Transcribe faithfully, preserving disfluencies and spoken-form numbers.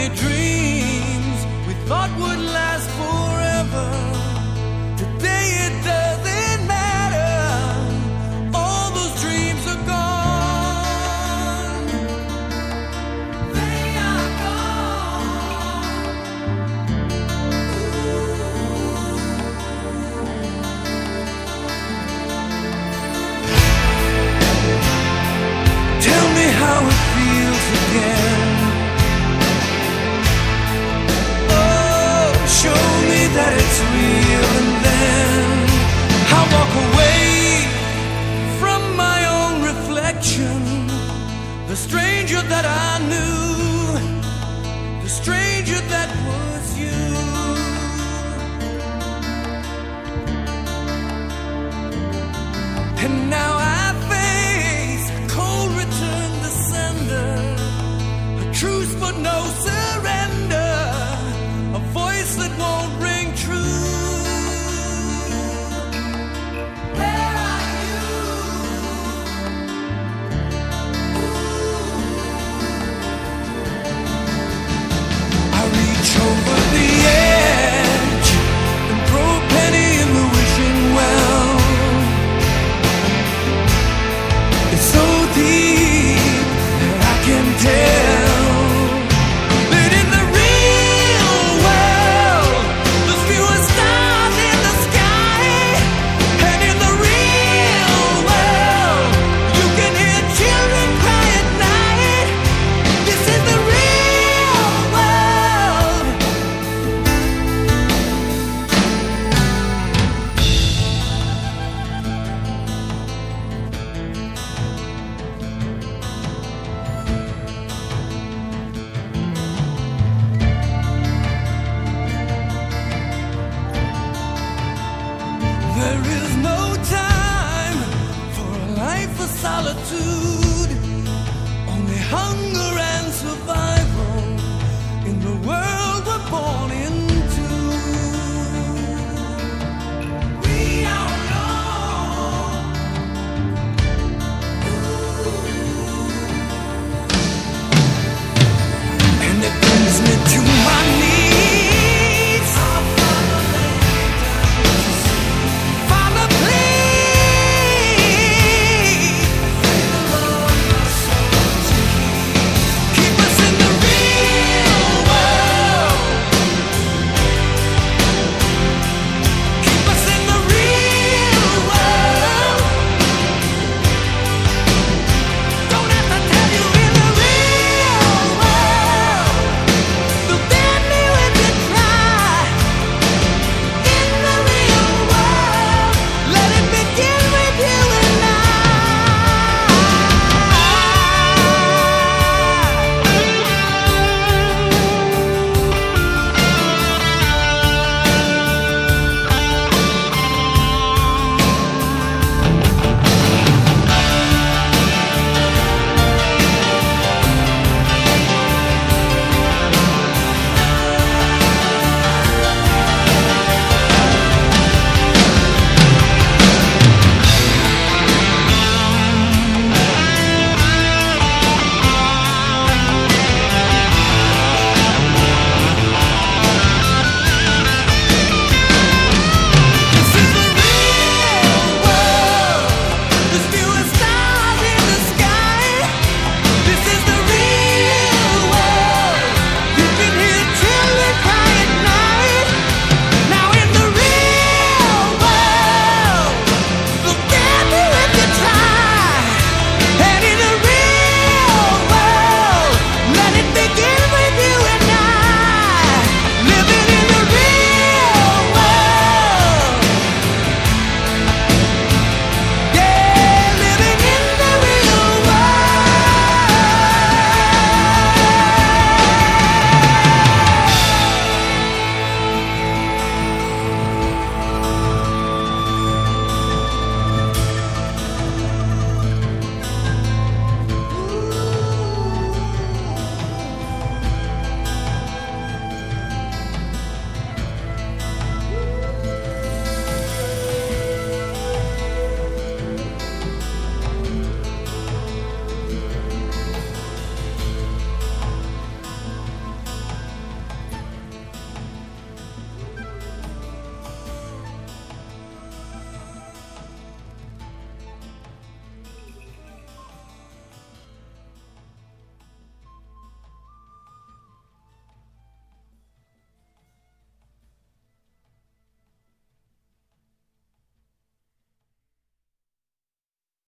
many dreams we thought would last forever. Today it doesn't matter, all those dreams are gone. They are gone. Tell me how it feels again. Oh, show me that it's real, and then I'll walk away from my own reflection. The stranger that I knew, the stranger that was you. And now I face a cold return to sender, a truce but no surrender, a voice that won't ring true. Where are you? I reach over the edge and throw a penny in the wishing well. It's so deep that I can tell that in the real world there's fewer stars in the sky, and in the real world you can hear children cry at night. This is the real world. There is no time for a life of solitude, only hunger and survival in the world we're born